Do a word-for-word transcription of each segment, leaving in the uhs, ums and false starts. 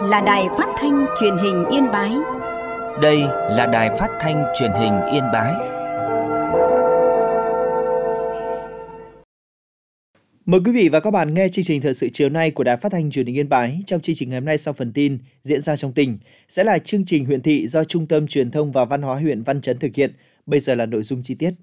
là Đài Phát thanh Truyền hình Yên Bái. Đây là Đài Phát thanh Truyền hình Yên Bái. Mời quý vị và các bạn nghe chương trình thời sự chiều nay của Đài Phát thanh Truyền hình Yên Bái. Trong chương trình ngày hôm nay, sau phần tin diễn ra trong tỉnh sẽ là chương trình huyện thị do Trung tâm Truyền thông và Văn hóa huyện Văn Chấn thực hiện. Bây giờ là nội dung chi tiết.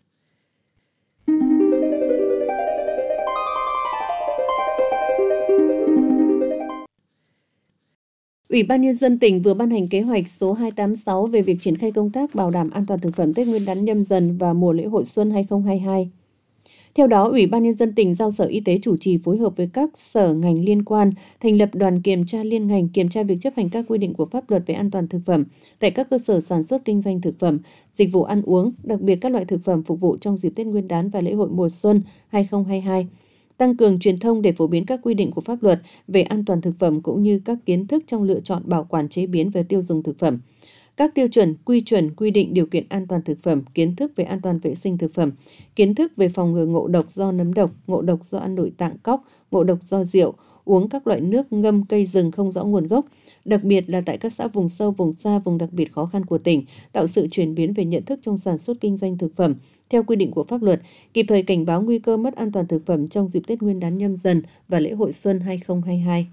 Ủy ban Nhân dân tỉnh vừa ban hành kế hoạch số hai tám sáu về việc triển khai công tác bảo đảm an toàn thực phẩm Tết Nguyên đán Nhâm Dần và mùa lễ hội xuân hai không hai hai. Theo đó, Ủy ban Nhân dân tỉnh giao Sở Y tế chủ trì phối hợp với các sở ngành liên quan thành lập đoàn kiểm tra liên ngành kiểm tra việc chấp hành các quy định của pháp luật về an toàn thực phẩm tại các cơ sở sản xuất kinh doanh thực phẩm, dịch vụ ăn uống, đặc biệt các loại thực phẩm phục vụ trong dịp Tết Nguyên đán và lễ hội mùa xuân hai không hai hai. Tăng cường truyền thông để phổ biến các quy định của pháp luật về an toàn thực phẩm cũng như các kiến thức trong lựa chọn, bảo quản, chế biến và tiêu dùng thực phẩm. Các tiêu chuẩn, quy chuẩn, quy định điều kiện an toàn thực phẩm, kiến thức về an toàn vệ sinh thực phẩm, kiến thức về phòng ngừa ngộ độc do nấm độc, ngộ độc do ăn nội tạng cóc, ngộ độc do rượu, uống các loại nước ngâm cây rừng không rõ nguồn gốc, đặc biệt là tại các xã vùng sâu, vùng xa, vùng đặc biệt khó khăn của tỉnh, tạo sự chuyển biến về nhận thức trong sản xuất kinh doanh thực phẩm theo quy định của pháp luật, kịp thời cảnh báo nguy cơ mất an toàn thực phẩm trong dịp Tết Nguyên đán Nhâm Dần và lễ hội xuân hai không hai hai.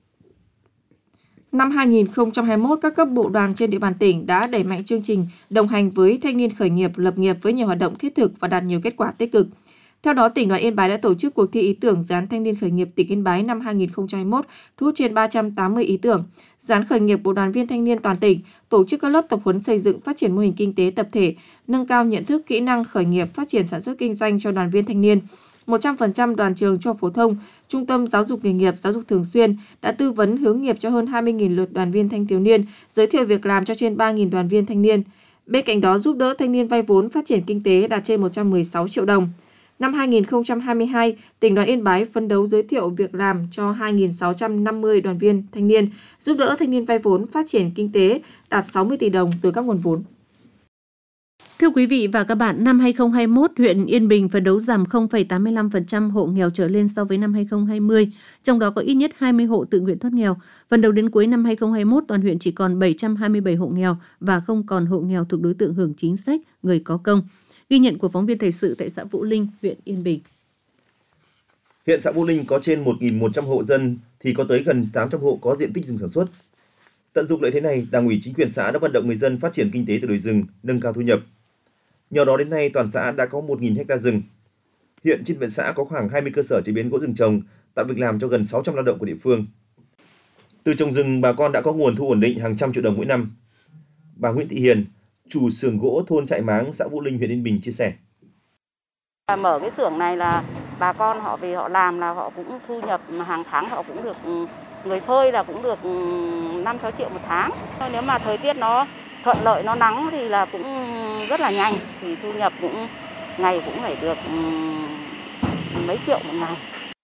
Năm hai không hai mốt, các cấp bộ đoàn trên địa bàn tỉnh đã đẩy mạnh chương trình đồng hành với thanh niên khởi nghiệp, lập nghiệp với nhiều hoạt động thiết thực và đạt nhiều kết quả tích cực. Theo đó, tỉnh đoàn Yên Bái đã tổ chức cuộc thi ý tưởng dự án thanh niên khởi nghiệp tỉnh Yên Bái năm hai không hai mốt, thu hút trên ba trăm tám mươi ý tưởng. Dự án khởi nghiệp của đoàn viên thanh niên toàn tỉnh tổ chức các lớp tập huấn xây dựng, phát triển mô hình kinh tế tập thể, nâng cao nhận thức, kỹ năng khởi nghiệp, phát triển sản xuất kinh doanh cho đoàn viên thanh niên. một trăm phần trăm đoàn trường trung học phổ thông, trung tâm giáo dục nghề nghiệp, giáo dục thường xuyên đã tư vấn hướng nghiệp cho hơn hai mươi nghìn lượt đoàn viên thanh thiếu niên, giới thiệu việc làm cho trên ba nghìn đoàn viên thanh niên. Bên cạnh đó, giúp đỡ thanh niên vay vốn phát triển kinh tế đạt trên một trăm mười sáu triệu đồng. Năm hai không hai hai, tỉnh đoàn Yên Bái phấn đấu giới thiệu việc làm cho hai nghìn sáu trăm năm mươi đoàn viên thanh niên, giúp đỡ thanh niên vay vốn phát triển kinh tế đạt sáu mươi tỷ đồng từ các nguồn vốn. Thưa quý vị và các bạn, năm hai không hai mốt, huyện Yên Bình phấn đấu giảm không phẩy tám mươi lăm phần trăm hộ nghèo trở lên so với năm hai không hai không, trong đó có ít nhất hai mươi hộ tự nguyện thoát nghèo. Phần đầu đến cuối năm hai không hai mốt, toàn huyện chỉ còn bảy trăm hai mươi bảy hộ nghèo và không còn hộ nghèo thuộc đối tượng hưởng chính sách, người có công. Ghi nhận của phóng viên thời sự tại xã Vũ Linh, huyện Yên Bình. Hiện xã Vũ Linh có trên một nghìn một trăm hộ dân thì có tới gần tám trăm hộ có diện tích rừng sản xuất. Tận dụng lợi thế này, Đảng ủy chính quyền xã đã vận động người dân phát triển kinh tế từ đồi rừng, nâng cao thu nhập. Nhờ đó đến nay toàn xã đã có một nghìn ha rừng. Hiện trên huyện xã có khoảng hai mươi cơ sở chế biến gỗ rừng trồng, tạo việc làm cho gần sáu trăm lao động của địa phương. Từ trồng rừng, bà con đã có nguồn thu ổn định hàng trăm triệu đồng mỗi năm. Bà Nguyễn Thị Hiền, chủ xưởng gỗ thôn Trại Máng, xã Vũ Linh, huyện Yên Bình chia sẻ. Mở cái xưởng này là bà con họ về họ làm là họ cũng thu nhập hàng tháng, họ cũng được, người phơi là cũng được năm sáu triệu một tháng. Nếu mà thời tiết nó thuận lợi, nó nắng thì là cũng rất là nhanh, thì thu nhập cũng ngày cũng phải được mấy triệu một ngày.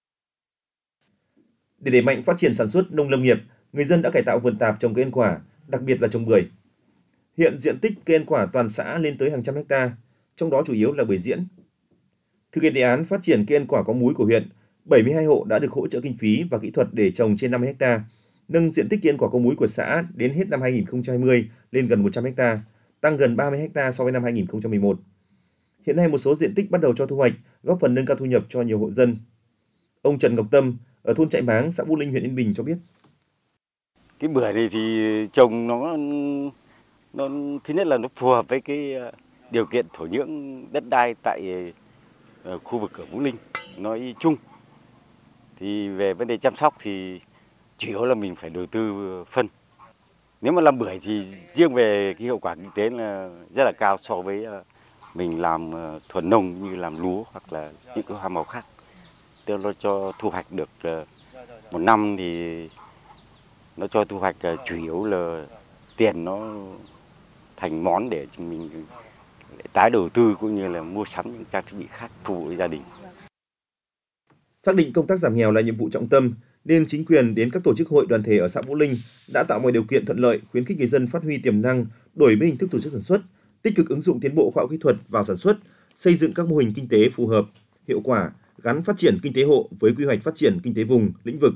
Để đẩy mạnh phát triển sản xuất nông lâm nghiệp, người dân đã cải tạo vườn tạp trồng cây ăn quả, đặc biệt là trồng bưởi. Hiện diện tích cây ăn quả toàn xã lên tới hàng trăm hecta, trong đó chủ yếu là bưởi diễn. Thực hiện đề án phát triển cây ăn quả có múi của huyện, bảy mươi hai hộ đã được hỗ trợ kinh phí và kỹ thuật để trồng trên năm mươi hecta, nâng diện tích cây ăn quả có múi của xã đến hết năm hai không hai không lên gần một trăm hecta, tăng gần ba mươi hecta so với năm hai không một một. Hiện nay một số diện tích bắt đầu cho thu hoạch, góp phần nâng cao thu nhập cho nhiều hộ dân. Ông Trần Ngọc Tâm ở thôn Trại Máng, xã Vũ Linh, huyện Yên Bình cho biết. Cái bưởi này thì trồng nó, nó thứ nhất là nó phù hợp với cái điều kiện thổ nhưỡng đất đai tại khu vực ở Vũ Linh nói chung. Thì về vấn đề chăm sóc thì chủ yếu là mình phải đầu tư phân. Nếu mà làm bưởi thì riêng về cái hiệu quả kinh tế là rất là cao so với mình làm thuần nông như làm lúa hoặc là những cái hoa màu khác. Tức nó cho thu hoạch được một năm thì nó cho thu hoạch chủ yếu là tiền nó thành món để mình tái đầu tư cũng như là mua sắm những trang thiết bị khác phục vụ gia đình. Xác định công tác giảm nghèo là nhiệm vụ trọng tâm, nên chính quyền đến các tổ chức hội đoàn thể ở xã Vũ Linh đã tạo mọi điều kiện thuận lợi, khuyến khích người dân phát huy tiềm năng, đổi mới hình thức tổ chức sản xuất, tích cực ứng dụng tiến bộ khoa học kỹ thuật vào sản xuất, xây dựng các mô hình kinh tế phù hợp, hiệu quả, gắn phát triển kinh tế hộ với quy hoạch phát triển kinh tế vùng, lĩnh vực,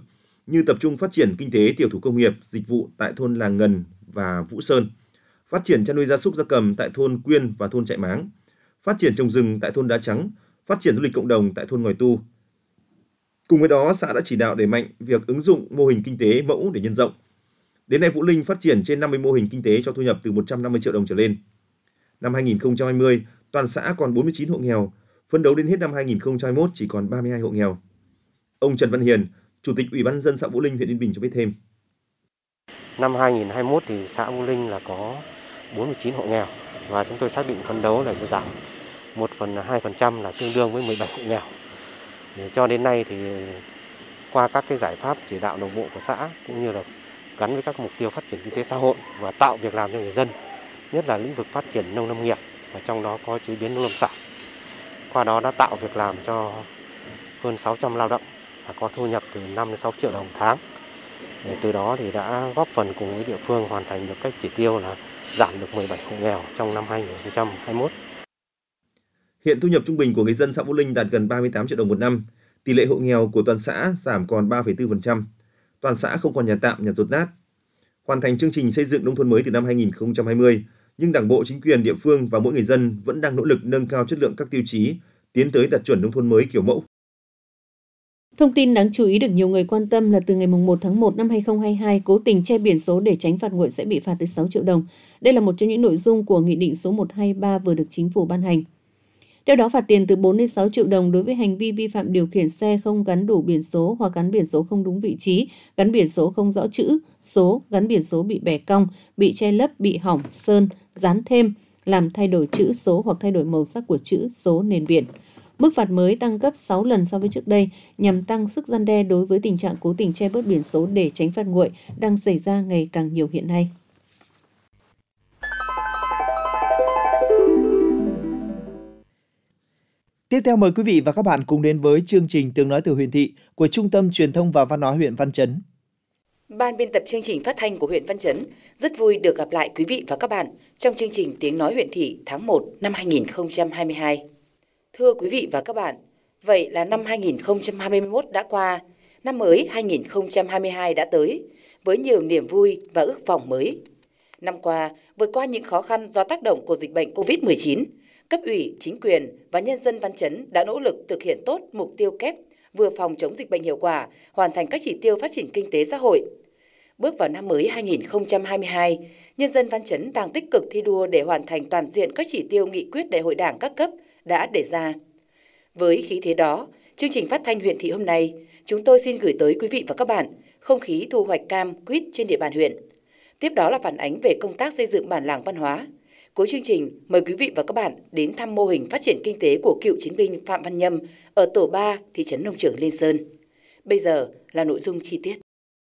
như tập trung phát triển kinh tế tiểu thủ công nghiệp, dịch vụ tại thôn Làng Ngần và Vũ Sơn, phát triển chăn nuôi gia súc gia cầm tại thôn Quyên và thôn Trại Máng, phát triển trồng rừng tại thôn Đá Trắng, phát triển du lịch cộng đồng tại thôn Ngòi Tu. Cùng với đó, xã đã chỉ đạo đẩy mạnh việc ứng dụng mô hình kinh tế mẫu để nhân rộng. Đến nay, Vũ Linh phát triển trên năm mươi mô hình kinh tế cho thu nhập từ một trăm năm mươi triệu đồng trở lên. Năm hai nghìn không trăm hai mươi, toàn xã còn bốn mươi chín hộ nghèo, phấn đấu đến hết năm hai nghìn không trăm hai mươi mốt chỉ còn ba mươi hai hộ nghèo. Ông Trần Văn Hiền, Chủ tịch Ủy ban nhân dân xã Vũ Linh, huyện Yên Bình cho biết thêm. Năm hai nghìn không trăm hai mươi mốt thì xã Vũ Linh là có bốn mươi chín hộ nghèo và chúng tôi xác định phấn đấu là giảm một phần hai phần trăm là tương đương với mười bảy hộ nghèo. Để cho đến nay thì qua các cái giải pháp chỉ đạo đồng bộ của xã cũng như là gắn với các mục tiêu phát triển kinh tế xã hội và tạo việc làm cho người dân, nhất là lĩnh vực phát triển nông lâm nghiệp và trong đó có chế biến nông lâm sản. Qua đó đã tạo việc làm cho hơn sáu trăm lao động và có thu nhập từ năm đến sáu triệu đồng một tháng. Để từ đó thì đã góp phần cùng với địa phương hoàn thành được các chỉ tiêu là giảm được mười bảy hộ nghèo trong năm hai nghìn không trăm hai mươi mốt. Hiện thu nhập trung bình của người dân xã Vũ Linh đạt gần ba mươi tám triệu đồng một năm. Tỷ lệ hộ nghèo của toàn xã giảm còn ba phẩy bốn phần trăm. Toàn xã không còn nhà tạm, nhà dột nát. Hoàn thành chương trình xây dựng nông thôn mới từ năm hai nghìn không trăm hai mươi, nhưng Đảng bộ, chính quyền địa phương và mỗi người dân vẫn đang nỗ lực nâng cao chất lượng các tiêu chí, tiến tới đạt chuẩn nông thôn mới kiểu mẫu. Thông tin đáng chú ý được nhiều người quan tâm là từ ngày một tháng một năm hai nghìn không trăm hai mươi hai, cố tình che biển số để tránh phạt nguội sẽ bị phạt tới sáu triệu đồng. Đây là một trong những nội dung của Nghị định số một trăm hai mươi ba vừa được Chính phủ ban hành. Theo đó, phạt tiền từ bốn đến sáu triệu đồng đối với hành vi vi phạm điều khiển xe không gắn đủ biển số hoặc gắn biển số không đúng vị trí, gắn biển số không rõ chữ, số, gắn biển số bị bẻ cong, bị che lấp, bị hỏng, sơn, dán thêm, làm thay đổi chữ số hoặc thay đổi màu sắc của chữ, số, nền biển. Mức phạt mới tăng gấp sáu lần so với trước đây nhằm tăng sức răn đe đối với tình trạng cố tình che bớt biển số để tránh phạt nguội đang xảy ra ngày càng nhiều hiện nay. Tiếp theo mời quý vị và các bạn cùng đến với chương trình Tiếng nói từ huyện thị của Trung tâm Truyền thông và Văn hóa huyện Văn Chấn. Ban biên tập chương trình phát thanh của huyện Văn Chấn rất vui được gặp lại quý vị và các bạn trong chương trình Tiếng nói huyện thị tháng một năm hai nghìn không trăm hai mươi hai. Thưa quý vị và các bạn, vậy là năm hai nghìn không trăm hai mươi mốt đã qua, năm mới hai nghìn không trăm hai mươi hai đã tới với nhiều niềm vui và ước vọng mới. Năm qua, vượt qua những khó khăn do tác động của dịch bệnh covid mười chín, cấp ủy, chính quyền và nhân dân Văn Chấn đã nỗ lực thực hiện tốt mục tiêu kép vừa phòng chống dịch bệnh hiệu quả, hoàn thành các chỉ tiêu phát triển kinh tế xã hội. Bước vào năm mới hai nghìn không trăm hai mươi hai, nhân dân Văn Chấn đang tích cực thi đua để hoàn thành toàn diện các chỉ tiêu nghị quyết Đại hội Đảng các cấp đã đề ra. Với khí thế đó, chương trình phát thanh huyện thị hôm nay, chúng tôi xin gửi tới quý vị và các bạn không khí thu hoạch cam, quýt trên địa bàn huyện. Tiếp đó là phản ánh về công tác xây dựng bản làng văn hóa. Cuối chương trình, mời quý vị và các bạn đến thăm mô hình phát triển kinh tế của cựu chiến binh Phạm Văn Nhâm ở tổ ba, thị trấn Nông Trường Liên Sơn. Bây giờ là nội dung chi tiết.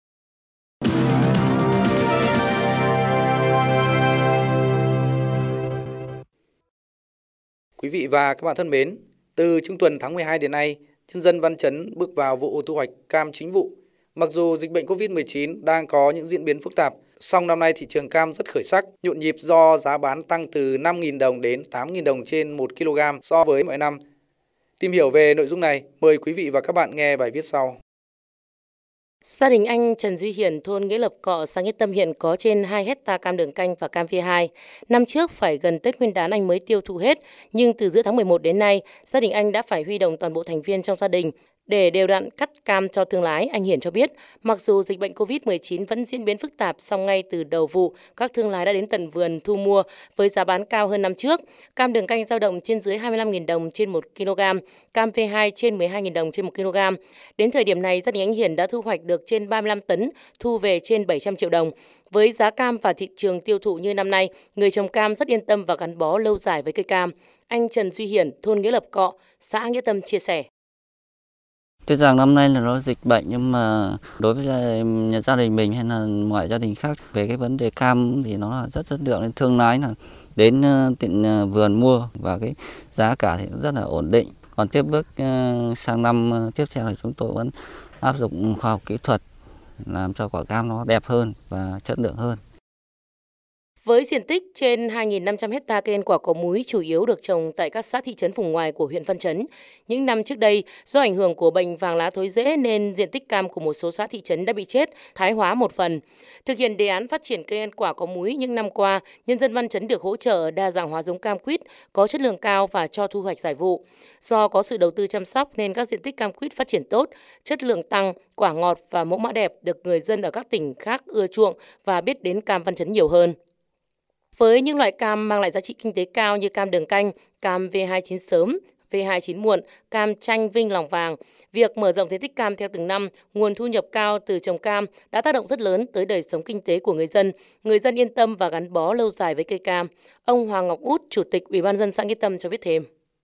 Quý vị và các bạn thân mến, từ trung tuần tháng mười hai đến nay, nhân dân Văn Chấn bước vào vụ thu hoạch cam chính vụ. Mặc dù dịch bệnh covid mười chín đang có những diễn biến phức tạp, song năm nay thị trường cam rất khởi sắc, nhộn nhịp do giá bán tăng từ năm nghìn đồng đến tám nghìn đồng trên một ki lô gam so với mọi năm. Tìm hiểu về nội dung này, mời quý vị và các bạn nghe bài viết sau. Gia đình anh Trần Duy Hiển, thôn Nghĩa Lập Cọ, xã Nghĩa Tâm hiện có trên hai hecta cam đường canh và cam phi hai. Năm trước phải gần Tết Nguyên đán anh mới tiêu thụ hết, nhưng từ giữa tháng mười một đến nay, gia đình anh đã phải huy động toàn bộ thành viên trong gia đình để đều đặn cắt cam cho thương lái. Anh Hiển cho biết, mặc dù dịch bệnh covid mười chín vẫn diễn biến phức tạp, song ngay từ đầu vụ, các thương lái đã đến tận vườn thu mua với giá bán cao hơn năm trước. Cam đường canh dao động trên dưới hai mươi lăm nghìn đồng trên một ki lô gam, cam pê hai trên mười hai nghìn đồng trên một ki lô gam. Đến thời điểm này, gia đình anh Hiển đã thu hoạch được trên ba mươi lăm tấn, thu về trên bảy trăm triệu đồng. Với giá cam và thị trường tiêu thụ như năm nay, người trồng cam rất yên tâm và gắn bó lâu dài với cây cam. Anh Trần Duy Hiển, thôn Nghĩa Lập Cọ, xã Nghĩa Tâm chia sẻ. Tuy rằng năm nay là nó dịch bệnh, nhưng mà đối với gia đình mình hay là mọi gia đình khác về cái vấn đề cam thì nó là rất chất lượng, nên thương lái là đến tiện vườn mua và cái giá cả thì rất là ổn định. Còn tiếp bước sang năm tiếp theo thì chúng tôi vẫn áp dụng khoa học kỹ thuật làm cho quả cam nó đẹp hơn và chất lượng hơn. Với diện tích trên hai nghìn năm trăm hectare cây ăn quả có múi chủ yếu được trồng tại các xã thị trấn vùng ngoài của huyện Văn Chấn. Những năm trước đây, do ảnh hưởng của bệnh vàng lá thối rễ nên diện tích cam của một số xã thị trấn đã bị chết, thái hóa một phần. Thực hiện đề án phát triển cây ăn quả có múi những năm qua, nhân dân Văn Chấn được hỗ trợ đa dạng hóa giống cam quýt có chất lượng cao và cho thu hoạch giải vụ. Do có sự đầu tư chăm sóc nên các diện tích cam quýt phát triển tốt, chất lượng tăng, quả ngọt và mẫu mã đẹp được người dân ở các tỉnh khác ưa chuộng và biết đến cam Văn Chấn nhiều hơn. Với những loại cam mang lại giá trị kinh tế cao như cam đường canh, cam vê hai chín sớm, vê hai chín muộn, cam chanh vinh lòng vàng, việc mở rộng diện tích cam theo từng năm, nguồn thu nhập cao từ trồng cam đã tác động rất lớn tới đời sống kinh tế của người dân. Người dân yên tâm và gắn bó lâu dài với cây cam. Ông Hoàng Ngọc Út, Chủ tịch Ủy ban nhân dân xã Nghĩa Tâm cho biết thêm.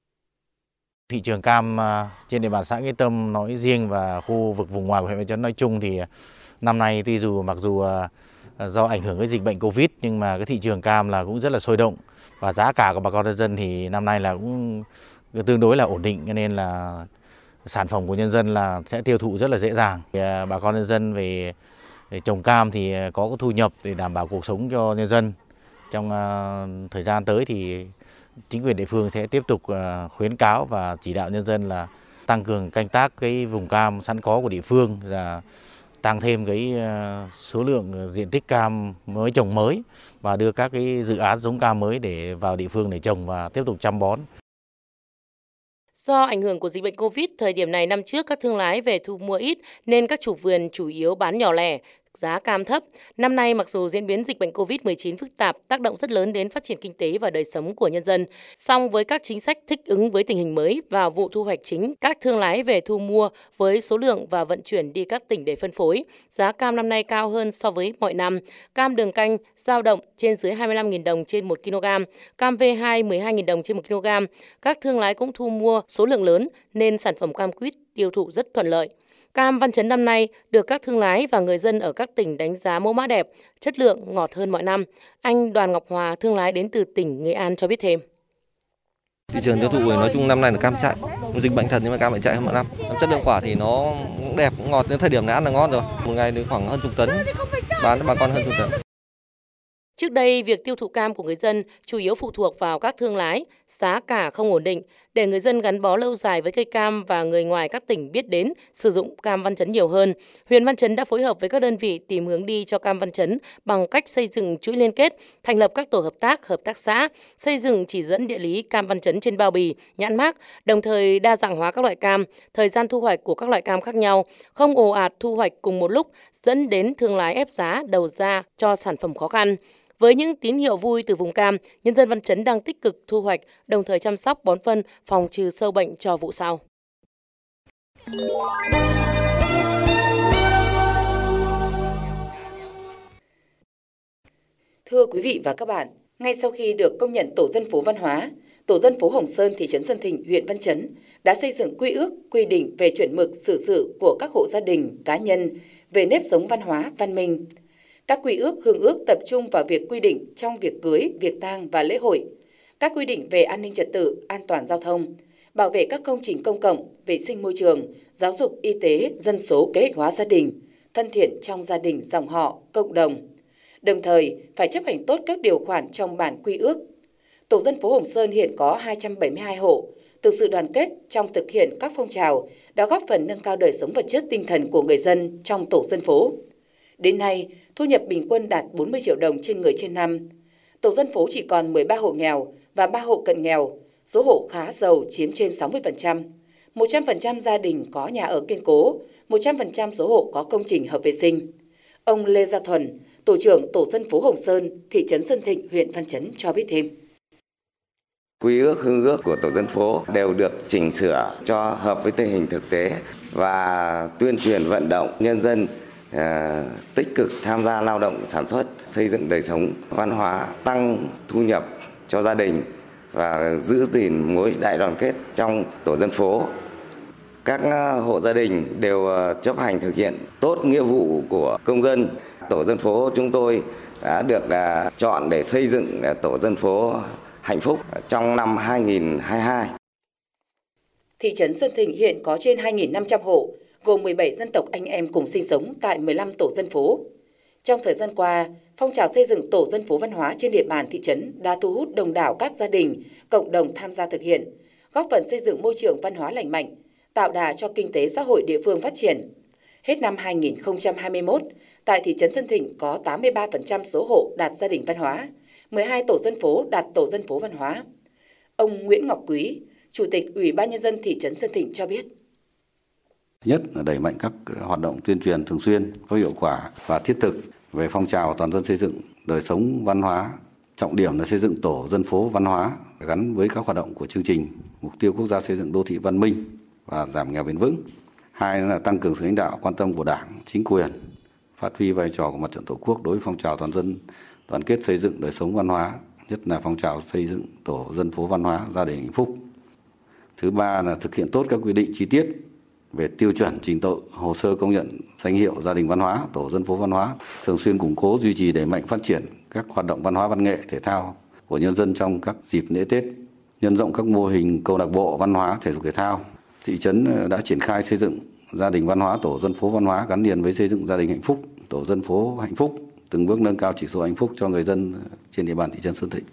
Thị trường cam trên địa bàn xã Nghĩa Tâm nói riêng và khu vực vùng ngoài của huyện Văn Chấn nói chung thì năm nay tuy dù mặc dù do ảnh hưởng cái dịch bệnh Covid nhưng mà cái thị trường cam là cũng rất là sôi động và giá cả của bà con nhân dân thì năm nay là cũng tương đối là ổn định, cho nên là sản phẩm của nhân dân là sẽ tiêu thụ rất là dễ dàng. Thì bà con nhân dân về, về trồng cam thì có cái thu nhập để đảm bảo cuộc sống cho nhân dân. Trong uh, thời gian tới thì chính quyền địa phương sẽ tiếp tục uh, khuyến cáo và chỉ đạo nhân dân là tăng cường canh tác cái vùng cam sẵn có của địa phương, là tăng thêm cái số lượng diện tích cam mới trồng mới và đưa các cái dự án giống cam mới để vào địa phương để trồng và tiếp tục chăm bón. Do ảnh hưởng của dịch bệnh Covid, thời điểm này năm trước các thương lái về thu mua ít nên các chủ vườn chủ yếu bán nhỏ lẻ, giá cam thấp. Năm nay mặc dù diễn biến dịch bệnh Covid mười chín phức tạp, tác động rất lớn đến phát triển kinh tế và đời sống của nhân dân, song với các chính sách thích ứng với tình hình mới vào vụ thu hoạch chính, các thương lái về thu mua với số lượng và vận chuyển đi các tỉnh để phân phối. Giá cam năm nay cao hơn so với mọi năm. Cam đường canh dao động trên dưới hai mươi lăm nghìn đồng trên một ki lô gam, cam vê hai mười hai nghìn đồng trên một ki lô gam. Các thương lái cũng thu mua số lượng lớn nên sản phẩm cam quýt tiêu thụ rất thuận lợi. Cam Văn Chấn năm nay được các thương lái và người dân ở các tỉnh đánh giá mẫu mã đẹp, chất lượng ngọt hơn mọi năm. Anh Đoàn Ngọc Hòa, thương lái đến từ tỉnh Nghệ An cho biết thêm. Thị trường tiêu thụ nói chung năm nay là cam chạy, dịch bệnh thật nhưng mà cam lại chạy hơn mọi năm. Chất lượng quả thì nó cũng đẹp, cũng ngọt, đến thời điểm này ăn là ngon rồi. Một ngày được khoảng hơn chục tấn, bán cho bà con hơn chục tấn. Trước đây, việc tiêu thụ cam của người dân chủ yếu phụ thuộc vào các thương lái, giá cả không ổn định. Để người dân gắn bó lâu dài với cây cam và người ngoài các tỉnh biết đến, sử dụng cam Văn Chấn nhiều hơn, huyện Văn Chấn đã phối hợp với các đơn vị tìm hướng đi cho cam Văn Chấn bằng cách xây dựng chuỗi liên kết, thành lập các tổ hợp tác, hợp tác xã, xây dựng chỉ dẫn địa lý cam Văn Chấn trên bao bì, nhãn mác, đồng thời đa dạng hóa các loại cam, thời gian thu hoạch của các loại cam khác nhau, không ồ ạt thu hoạch cùng một lúc, dẫn đến thương lái ép giá đầu ra cho sản phẩm khó khăn. Với những tín hiệu vui từ vùng cam, nhân dân Văn Chấn đang tích cực thu hoạch, đồng thời chăm sóc bón phân, phòng trừ sâu bệnh cho vụ sau. Thưa quý vị và các bạn, ngay sau khi được công nhận tổ dân phố văn hóa, tổ dân phố Hồng Sơn, thị trấn Sơn Thịnh, huyện Văn Chấn đã xây dựng quy ước, quy định về chuẩn mực xử sự của các hộ gia đình, cá nhân về nếp sống văn hóa, văn minh. Các quy ước, hương ước tập trung vào việc quy định trong việc cưới, việc tang và lễ hội, các quy định về an ninh trật tự, an toàn giao thông, bảo vệ các công trình công cộng, vệ sinh môi trường, giáo dục, y tế, dân số kế hoạch hóa gia đình, thân thiện trong gia đình, dòng họ, cộng đồng. Đồng thời, phải chấp hành tốt các điều khoản trong bản quy ước. Tổ dân phố Hồng Sơn hiện có hai trăm bảy mươi hai hộ, từ sự đoàn kết trong thực hiện các phong trào đã góp phần nâng cao đời sống vật chất tinh thần của người dân trong tổ dân phố. Đến nay, thu nhập bình quân đạt bốn mươi triệu đồng trên người trên năm. Tổ dân phố chỉ còn mười ba hộ nghèo và ba hộ cận nghèo, số hộ khá giàu chiếm trên sáu mươi phần trăm. một trăm phần trăm gia đình có nhà ở kiên cố, một trăm phần trăm số hộ có công trình hợp vệ sinh. Ông Lê Gia Thuần, tổ trưởng tổ dân phố Hồng Sơn, thị trấn Sơn Thịnh, huyện Văn Chấn cho biết thêm. Quy ước, hương ước của tổ dân phố đều được chỉnh sửa cho hợp với tình hình thực tế và tuyên truyền vận động nhân dân À, tích cực tham gia lao động sản xuất, xây dựng đời sống văn hóa, tăng thu nhập cho gia đình và giữ gìn mối đại đoàn kết trong tổ dân phố. Các hộ gia đình đều chấp hành thực hiện tốt nghĩa vụ của công dân. Tổ dân phố chúng tôi đã được chọn để xây dựng tổ dân phố hạnh phúc trong năm hai nghìn không trăm hai mươi hai. Thị trấn Sơn Thịnh hiện có trên hai nghìn năm trăm hộ, gồm mười bảy dân tộc anh em cùng sinh sống tại mười lăm tổ dân phố. Trong thời gian qua, phong trào xây dựng tổ dân phố văn hóa trên địa bàn thị trấn đã thu hút đông đảo các gia đình, cộng đồng tham gia thực hiện, góp phần xây dựng môi trường văn hóa lành mạnh, tạo đà cho kinh tế xã hội địa phương phát triển. Hết năm hai nghìn không trăm hai mươi mốt, tại thị trấn Sơn Thịnh có tám mươi ba phần trăm số hộ đạt gia đình văn hóa, mười hai tổ dân phố đạt tổ dân phố văn hóa. Ông Nguyễn Ngọc Quý, Chủ tịch Ủy ban Nhân dân thị trấn Sơn Thịnh cho biết. Nhất là đẩy mạnh các hoạt động tuyên truyền thường xuyên, có hiệu quả và thiết thực về phong trào toàn dân xây dựng đời sống văn hóa, trọng điểm là xây dựng tổ dân phố văn hóa gắn với các hoạt động của chương trình Mục tiêu Quốc gia xây dựng đô thị văn minh và giảm nghèo bền vững. Hai là tăng cường sự lãnh đạo quan tâm của Đảng, chính quyền, phát huy vai trò của Mặt trận Tổ quốc đối với phong trào toàn dân đoàn kết xây dựng đời sống văn hóa, nhất là phong trào xây dựng tổ dân phố văn hóa gia đình hạnh phúc. Thứ ba là thực hiện tốt các quy định chi tiết về tiêu chuẩn trình tự hồ sơ công nhận danh hiệu gia đình văn hóa, tổ dân phố văn hóa, thường xuyên củng cố duy trì đẩy mạnh phát triển các hoạt động văn hóa văn nghệ thể thao của nhân dân trong các dịp lễ Tết, nhân rộng các mô hình câu lạc bộ văn hóa thể dục thể thao. Thị trấn đã triển khai xây dựng gia đình văn hóa, tổ dân phố văn hóa gắn liền với xây dựng gia đình hạnh phúc, tổ dân phố hạnh phúc, từng bước nâng cao chỉ số hạnh phúc cho người dân trên địa bàn thị trấn Sơn Thịnh.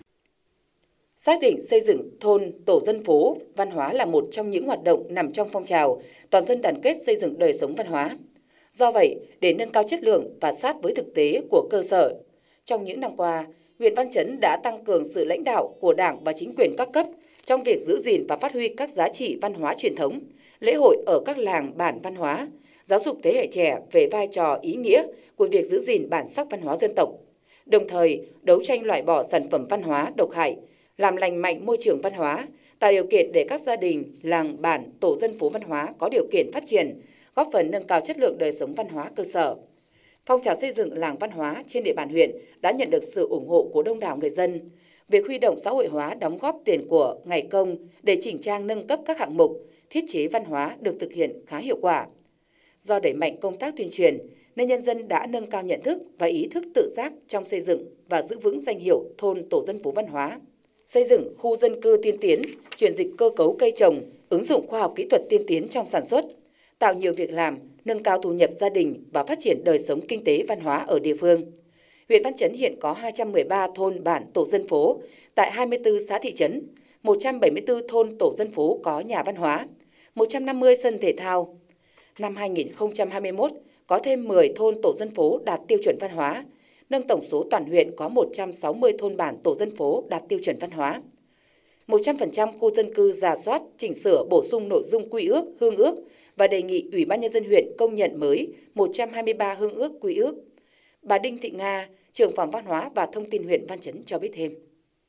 Xác định xây dựng thôn, tổ dân phố văn hóa là một trong những hoạt động nằm trong phong trào toàn dân đoàn kết xây dựng đời sống văn hóa. Do vậy, để nâng cao chất lượng và sát với thực tế của cơ sở, trong những năm qua, huyện Văn Chấn đã tăng cường sự lãnh đạo của Đảng và chính quyền các cấp trong việc giữ gìn và phát huy các giá trị văn hóa truyền thống, lễ hội ở các làng bản văn hóa, giáo dục thế hệ trẻ về vai trò ý nghĩa của việc giữ gìn bản sắc văn hóa dân tộc, đồng thời đấu tranh loại bỏ sản phẩm văn hóa độc hại, làm lành mạnh môi trường văn hóa, tạo điều kiện để các gia đình, làng bản, tổ dân phố văn hóa có điều kiện phát triển, góp phần nâng cao chất lượng đời sống văn hóa cơ sở. Phong trào xây dựng làng văn hóa trên địa bàn huyện đã nhận được sự ủng hộ của đông đảo người dân. Việc huy động xã hội hóa đóng góp tiền của ngày công để chỉnh trang nâng cấp các hạng mục, thiết chế văn hóa được thực hiện khá hiệu quả. Do đẩy mạnh công tác tuyên truyền, nên nhân dân đã nâng cao nhận thức và ý thức tự giác trong xây dựng và giữ vững danh hiệu thôn tổ dân phố văn hóa. Xây dựng khu dân cư tiên tiến, chuyển dịch cơ cấu cây trồng, ứng dụng khoa học kỹ thuật tiên tiến trong sản xuất, tạo nhiều việc làm, nâng cao thu nhập gia đình và phát triển đời sống kinh tế văn hóa ở địa phương. Huyện Văn Chấn hiện có hai trăm mười ba thôn bản tổ dân phố tại hai mươi tư xã thị trấn, một trăm bảy mươi tư thôn tổ dân phố có nhà văn hóa, một trăm năm mươi sân thể thao. Năm hai nghìn không trăm hai mươi mốt, có thêm mười thôn tổ dân phố đạt tiêu chuẩn văn hóa, nâng tổng số toàn huyện có một trăm sáu mươi thôn bản tổ dân phố đạt tiêu chuẩn văn hóa. một trăm phần trăm khu dân cư rà soát, chỉnh sửa, bổ sung nội dung quy ước, hương ước và đề nghị Ủy ban Nhân dân huyện công nhận mới một trăm hai mươi ba hương ước, quy ước. Bà Đinh Thị Nga, trưởng phòng văn hóa và thông tin huyện Văn Chấn cho biết thêm.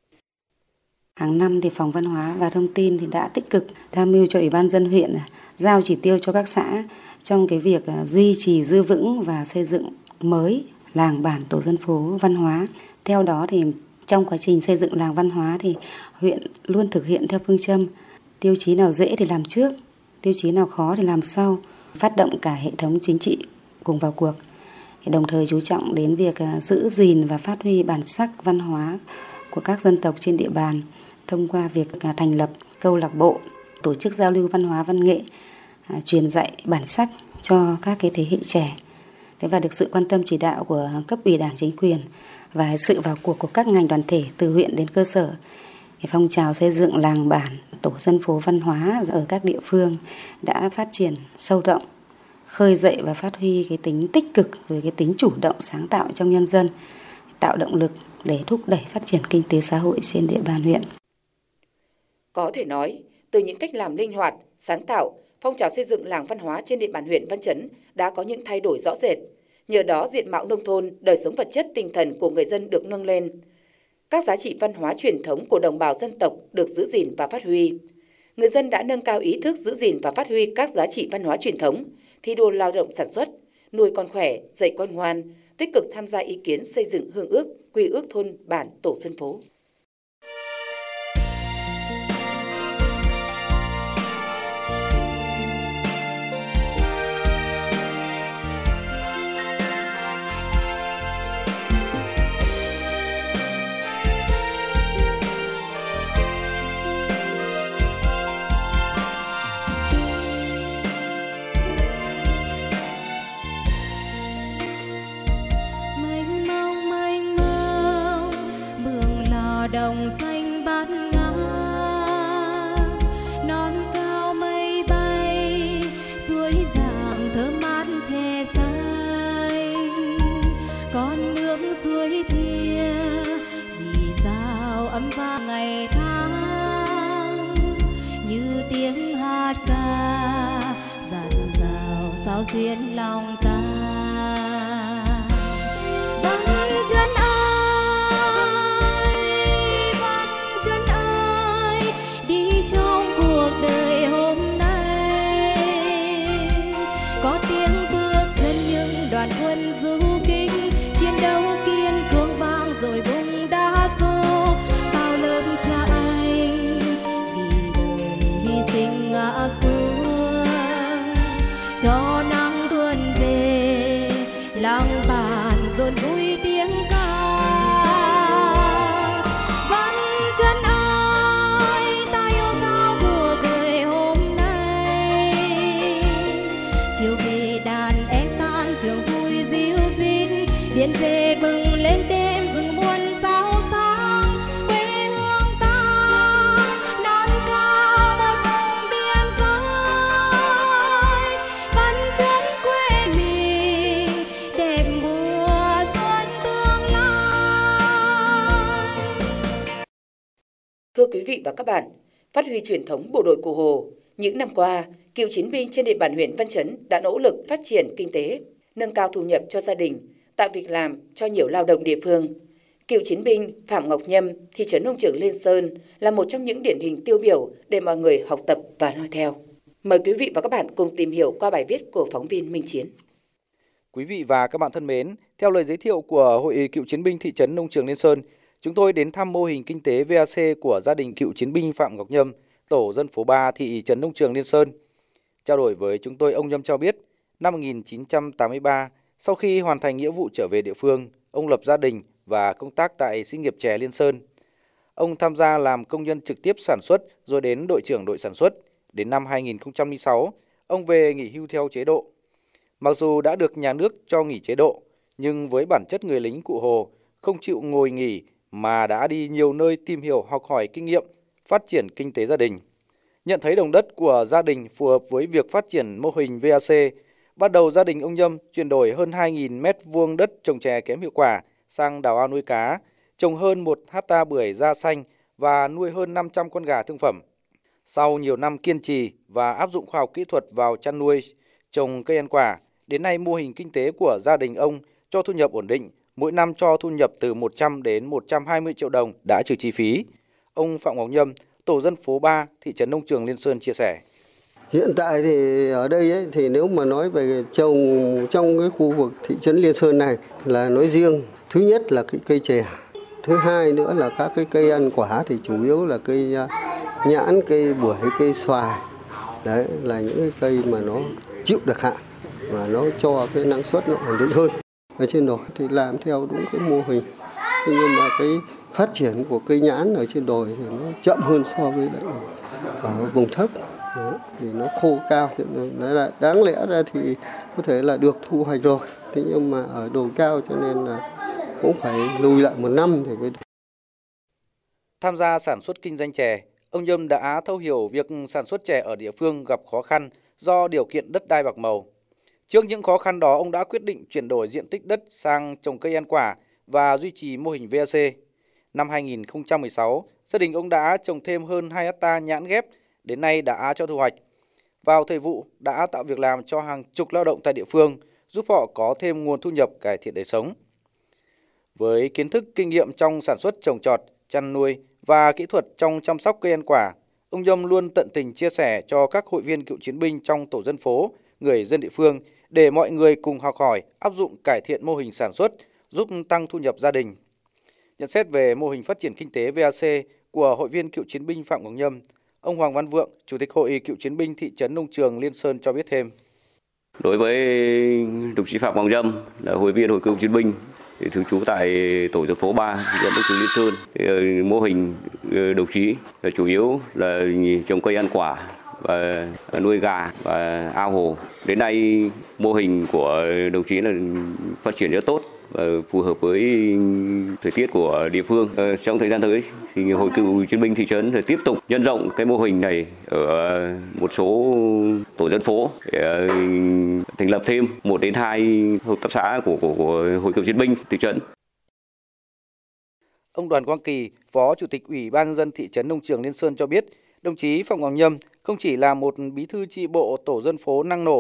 Hàng năm thì phòng văn hóa và thông tin thì đã tích cực tham mưu cho Ủy ban dân huyện giao chỉ tiêu cho các xã trong cái việc duy trì giữ vững và xây dựng mới làng bản tổ dân phố văn hóa. Theo đó thì trong quá trình xây dựng làng văn hóa thì huyện luôn thực hiện theo phương châm tiêu chí nào dễ thì làm trước, tiêu chí nào khó thì làm sau, phát động cả hệ thống chính trị cùng vào cuộc. Đồng thời chú trọng đến việc giữ gìn và phát huy bản sắc văn hóa của các dân tộc trên địa bàn thông qua việc thành lập câu lạc bộ, tổ chức giao lưu văn hóa văn nghệ, truyền dạy bản sắc cho các cái thế hệ trẻ. Thế và được sự quan tâm chỉ đạo của cấp ủy Đảng, chính quyền và sự vào cuộc của các ngành đoàn thể từ huyện đến cơ sở, phong trào xây dựng làng bản tổ dân phố văn hóa ở các địa phương đã phát triển sâu rộng, khơi dậy và phát huy cái tính tích cực rồi cái tính chủ động sáng tạo trong nhân dân, tạo động lực để thúc đẩy phát triển kinh tế xã hội trên địa bàn huyện. Có thể nói, từ những cách làm linh hoạt, sáng tạo, phong trào xây dựng làng văn hóa trên địa bàn huyện Văn Chấn đã có những thay đổi rõ rệt. Nhờ đó, diện mạo nông thôn, đời sống vật chất tinh thần của người dân được nâng lên. Các giá trị văn hóa truyền thống của đồng bào dân tộc được giữ gìn và phát huy. Người dân đã nâng cao ý thức giữ gìn và phát huy các giá trị văn hóa truyền thống, thi đua lao động sản xuất, nuôi con khỏe, dạy con ngoan, tích cực tham gia ý kiến xây dựng hương ước, quy ước thôn bản tổ dân phố. Mây giao duyên lòng ta. Vân chân ơi, vân chân ơi, đi trong cuộc đời hôm nay, có tiếng bước chân những đoàn quân du kích, chiến đấu kiên cường vang rồi vùng đá xô, bao lớp cha anh vì đời hy sinh ngã xuống, cho nắng xuân về làng bản dồn vui tiếng ca. Vân chân ơi, ta yêu sao cuộc đời hôm nay, chiều về đàn em tan trường vui ríu rít, điện về bừng lên đêm rừng muôn sao sáng, quê hương ta non cao một vùng biên giới, vẫn chân quê mình đẹp mùa xuân tương lai. Thưa quý vị và các bạn, phát huy truyền thống bộ đội Cụ Hồ, những năm qua, cựu chiến binh trên địa bàn huyện Văn Chấn đã nỗ lực phát triển kinh tế, nâng cao thu nhập cho gia đình, tạo việc làm cho nhiều lao động địa phương. Cựu chiến binh Phạm Ngọc Nhâm, thị trấn Nông Trường Liên Sơn là một trong những điển hình tiêu biểu để mọi người học tập và noi theo. Mời quý vị và các bạn cùng tìm hiểu qua bài viết của phóng viên Minh Chiến. Quý vị và các bạn thân mến, theo lời giới thiệu của Hội Cựu chiến binh thị trấn Nông Trường Liên Sơn, chúng tôi đến thăm mô hình kinh tế vê a xê của gia đình cựu chiến binh Phạm Ngọc Nhâm, tổ dân phố ba, thị trấn Nông Trường Liên Sơn. Trao đổi với chúng tôi, ông Nhâm cho biết, năm một nghìn chín trăm tám mươi ba, sau khi hoàn thành nghĩa vụ trở về địa phương, ông lập gia đình và công tác tại xí nghiệp chè Liên Sơn. Ông tham gia làm công nhân trực tiếp sản xuất rồi đến đội trưởng đội sản xuất. Đến năm hai nghìn không trăm lẻ sáu, ông về nghỉ hưu theo chế độ. Mặc dù đã được nhà nước cho nghỉ chế độ, nhưng với bản chất người lính Cụ Hồ không chịu ngồi nghỉ mà đã đi nhiều nơi tìm hiểu, học hỏi kinh nghiệm, phát triển kinh tế gia đình. Nhận thấy đồng đất của gia đình phù hợp với việc phát triển mô hình vê a xê, bắt đầu gia đình ông Nhâm chuyển đổi hơn hai nghìn mét vuông đất trồng chè kém hiệu quả sang đào ao nuôi cá, trồng hơn một hecta bưởi da xanh và nuôi hơn năm trăm con gà thương phẩm. Sau nhiều năm kiên trì và áp dụng khoa học kỹ thuật vào chăn nuôi, trồng cây ăn quả, đến nay mô hình kinh tế của gia đình ông cho thu nhập ổn định, mỗi năm cho thu nhập từ một trăm đến một trăm hai mươi triệu đồng đã trừ chi phí. Ông Phạm Ngọc Nhâm, tổ dân phố ba, thị trấn Nông Trường Liên Sơn chia sẻ. Hiện tại thì ở đây ấy, thì nếu mà nói về trồng trong cái khu vực thị trấn Liên Sơn này là nói riêng, thứ nhất là cái cây chè, thứ hai nữa là các cái cây ăn quả thì chủ yếu là cây nhãn, cây bưởi, cây xoài. Đấy là những cái cây mà nó chịu được hạn và nó cho cái năng suất nó ổn định hơn. Ở trên đồi thì làm theo đúng cái mô hình, nhưng mà cái phát triển của cây nhãn ở trên đồi thì nó chậm hơn so với lại ở vùng thấp. Đấy, vì nó khô cao, đấy là đáng lẽ ra thì có thể là được thu hoạch rồi, thế nhưng mà ở đồi cao cho nên là cũng phải lùi lại một năm thì mới được. Tham gia sản xuất kinh doanh chè, ông Nhâm đã thấu hiểu việc sản xuất chè ở địa phương gặp khó khăn do điều kiện đất đai bạc màu. Trước những khó khăn đó, ông đã quyết định chuyển đổi diện tích đất sang trồng cây ăn quả và duy trì mô hình vê a xê. Năm hai nghìn không trăm mười sáu, gia đình ông đã trồng thêm hơn hai hecta nhãn ghép, đến nay đã cho thu hoạch. Vào thời vụ đã tạo việc làm cho hàng chục lao động tại địa phương, giúp họ có thêm nguồn thu nhập, cải thiện đời sống. Với kiến thức kinh nghiệm trong sản xuất trồng trọt, chăn nuôi và kỹ thuật trong chăm sóc cây ăn quả, ông Nhâm luôn tận tình chia sẻ cho các hội viên cựu chiến binh trong tổ dân phố, người dân địa phương để mọi người cùng học hỏi, áp dụng cải thiện mô hình sản xuất, giúp tăng thu nhập gia đình. Nhận xét về mô hình phát triển kinh tế vê a xê của hội viên cựu chiến binh Phạm Ngọc Nhâm, ông Hoàng Văn Vượng, Chủ tịch Hội Cựu chiến binh thị trấn Nông Trường Liên Sơn cho biết thêm. Đối với đồng chí Phạm Ngọc Nhâm là hội viên Hội Cựu chiến binh thường trú tại tổ dân phố ba, thị trấn Nông Trường Liên Sơn, thì mô hình đồng chí là chủ yếu là trồng cây ăn quả và nuôi gà và ao hồ. Đến nay mô hình của đồng chí là phát triển rất tốt và phù hợp với thời tiết của địa phương. Trong thời gian tới thì Hội Cựu chiến binh thị trấn tiếp tục nhân rộng cái mô hình này ở một số tổ dân phố để thành lập thêm một đến hai hợp tác xã của, của, của Hội Cựu chiến binh thị trấn. Ông Đoàn Quang Kỳ, Phó Chủ tịch Ủy ban nhân dân thị trấn Nông Trường Liên Sơn cho biết, đồng chí Phạm Ngọc Nhâm không chỉ là một bí thư chi bộ tổ dân phố năng nổ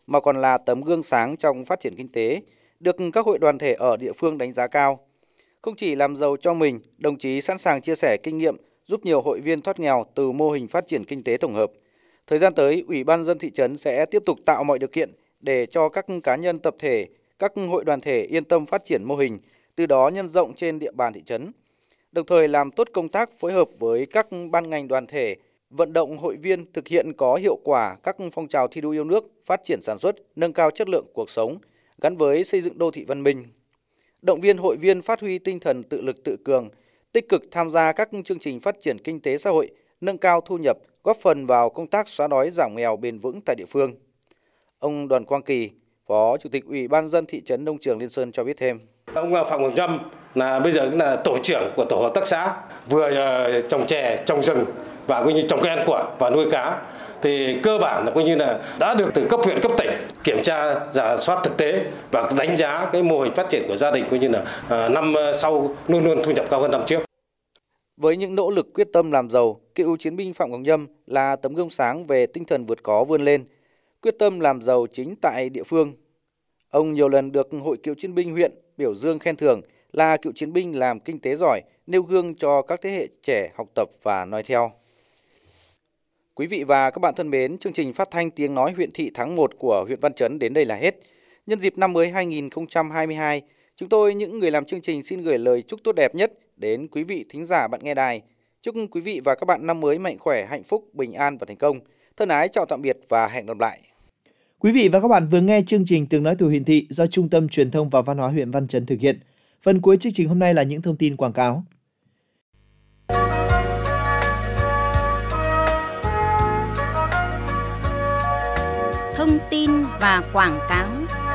mà còn là tấm gương sáng trong phát triển kinh tế, được các hội đoàn thể ở địa phương đánh giá cao. Không chỉ làm giàu cho mình, đồng chí sẵn sàng chia sẻ kinh nghiệm giúp nhiều hội viên thoát nghèo từ mô hình phát triển kinh tế tổng hợp. Thời gian tới, Ủy ban nhân dân thị trấn sẽ tiếp tục tạo mọi điều kiện để cho các cá nhân tập thể, các hội đoàn thể yên tâm phát triển mô hình, từ đó nhân rộng trên địa bàn thị trấn. Đồng thời làm tốt công tác phối hợp với các ban ngành đoàn thể, vận động hội viên thực hiện có hiệu quả các phong trào thi đua yêu nước, phát triển sản xuất, nâng cao chất lượng cuộc sống, gắn với xây dựng đô thị văn minh. Động viên hội viên phát huy tinh thần tự lực tự cường, tích cực tham gia các chương trình phát triển kinh tế xã hội, nâng cao thu nhập, góp phần vào công tác xóa đói giảm nghèo bền vững tại địa phương. Ông Đoàn Quang Kỳ, Phó Chủ tịch Ủy ban nhân dân thị trấn Nông Trường Liên Sơn cho biết thêm. Ông Phạm Ngọc Trâm là bây giờ cũng là tổ trưởng của tổ hợp tác xã, vừa trồng chè, trồng rừng và coi như trồng cây ăn quả và nuôi cá. Thì cơ bản là coi như là đã được từ cấp huyện, cấp tỉnh kiểm tra, rà soát thực tế và đánh giá cái mô hình phát triển của gia đình coi như là năm sau luôn luôn thu nhập cao hơn năm trước. Với những nỗ lực quyết tâm làm giàu, cựu chiến binh Phạm Ngọc Nhâm là tấm gương sáng về tinh thần vượt khó vươn lên, quyết tâm làm giàu chính tại địa phương. Ông nhiều lần được Hội Cựu chiến binh huyện biểu dương khen thưởng là cựu chiến binh làm kinh tế giỏi, nêu gương cho các thế hệ trẻ học tập và noi theo. Quý vị và các bạn thân mến, chương trình phát thanh Tiếng nói huyện thị tháng một của huyện Văn Chấn đến đây là hết. Nhân dịp năm mới hai nghìn không trăm hai mươi hai, chúng tôi những người làm chương trình xin gửi lời chúc tốt đẹp nhất đến quý vị thính giả bạn nghe đài. Chúc quý vị và các bạn năm mới mạnh khỏe, hạnh phúc, bình an và thành công. Thân ái chào tạm biệt và hẹn gặp lại. Quý vị và các bạn vừa nghe chương trình Tiếng nói từ huyện thị do Trung tâm Truyền thông và Văn hóa huyện Văn Chấn thực hiện. Phần cuối chương trình hôm nay là những thông tin quảng cáo. Thông tin và quảng cáo.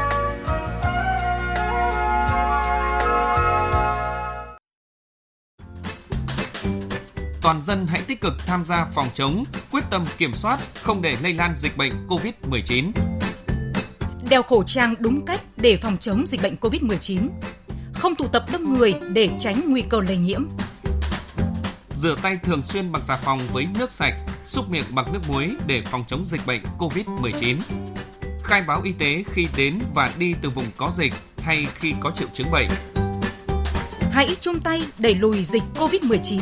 Toàn dân hãy tích cực tham gia phòng chống, quyết tâm kiểm soát, không để lây lan dịch bệnh covid mười chín. Đeo khẩu trang đúng cách để phòng chống dịch bệnh covid mười chín. Không tụ tập đông người để tránh nguy cơ lây nhiễm. Rửa tay thường xuyên bằng xà phòng với nước sạch, súc miệng bằng nước muối để phòng chống dịch bệnh covid mười chín. Khai báo y tế khi đến và đi từ vùng có dịch hay khi có triệu chứng bệnh. Hãy chung tay đẩy lùi dịch covid mười chín.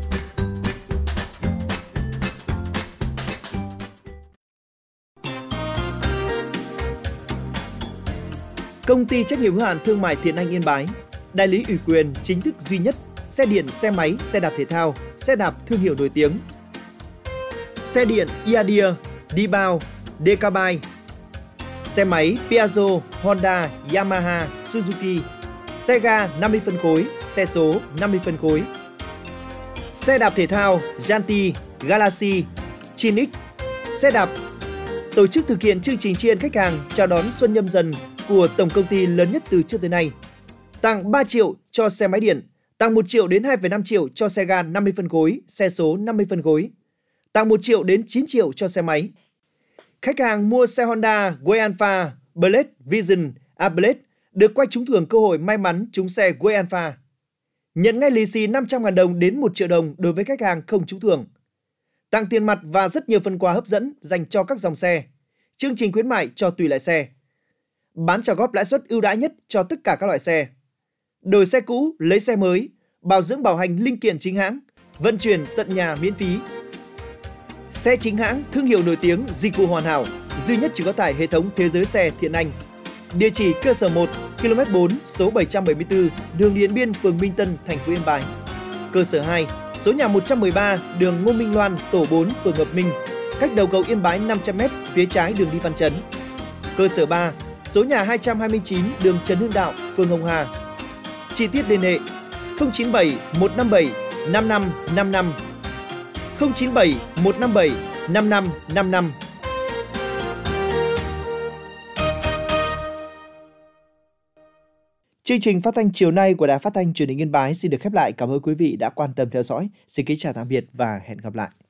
Công ty trách nhiệm hữu hạn thương mại Thiện Anh Yên Bái, đại lý ủy quyền chính thức duy nhất xe điện, xe máy, xe đạp thể thao, xe đạp thương hiệu nổi tiếng. Xe điện Iadia, Dibao, Decabike, xe máy Piaggio, Honda, Yamaha, Suzuki, xe ga năm mươi phân khối, xe số năm mươi phân khối. Xe đạp thể thao Yanti, Galaxy, Chinix, xe đạp. Tổ chức thực hiện chương trình tri ân khách hàng chào đón Xuân Nhâm Dần của tổng công ty lớn nhất từ trước tới nay. Tặng ba triệu cho xe máy điện, tặng một triệu đến hai phẩy năm triệu cho xe ga năm mươi phân khối, xe số năm mươi phân khối. Tặng một triệu đến chín triệu cho xe máy. Khách hàng mua xe Honda Way Alpha, Blade Vision, A Blade được quay trúng thưởng cơ hội may mắn trúng xe Way Alpha. Nhận ngay lì xì năm trăm nghìn đồng đến một triệu đồng đối với khách hàng không trúng thưởng. Tặng tiền mặt và rất nhiều phần quà hấp dẫn dành cho các dòng xe. Chương trình khuyến mại cho tùy loại xe. Bán trả góp lãi suất ưu đãi nhất cho tất cả các loại xe. Đổi xe cũ, lấy xe mới, bảo dưỡng bảo hành linh kiện chính hãng, vận chuyển tận nhà miễn phí. Xe chính hãng, thương hiệu nổi tiếng, dịch vụ hoàn hảo, duy nhất chỉ có tại hệ thống Thế giới xe Thiện Anh. Địa chỉ cơ sở một, ki lô mét bốn, số bảy trăm bảy mươi tư, đường Điện Biên, phường Minh Tân, thành phố Yên Bái. Cơ sở hai, số nhà một trăm mười ba, đường Ngô Minh Loan, tổ bốn, phường Hợp Minh, cách đầu cầu Yên Bái năm trăm mét, phía trái đường đi Văn Chấn. Cơ sở ba, số nhà hai trăm hai mươi chín, đường Trần Hưng Đạo, phường Hồng Hà. Chi tiết liên hệ không chín bảy một năm bảy năm năm năm năm, không chín bảy một năm bảy năm năm năm năm. Chương trình phát thanh chiều nay của Đài Phát thanh Truyền hình Yên Bái xin được khép lại. Cảm ơn quý vị đã quan tâm theo dõi. Xin kính chào tạm biệt và hẹn gặp lại.